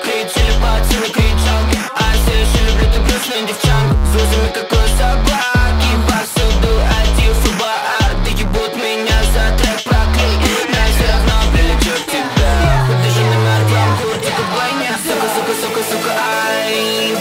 кричали пацаны, кричалки, а все еще люблю ту грустную девчонку с зузами, как у собаки. Повсюду один фубар, да ебут меня за трек проклей. Но я все равно прилечу к тебе. Подержи на мертвом куртику бойня. Сука, сука, сука, сука, ай.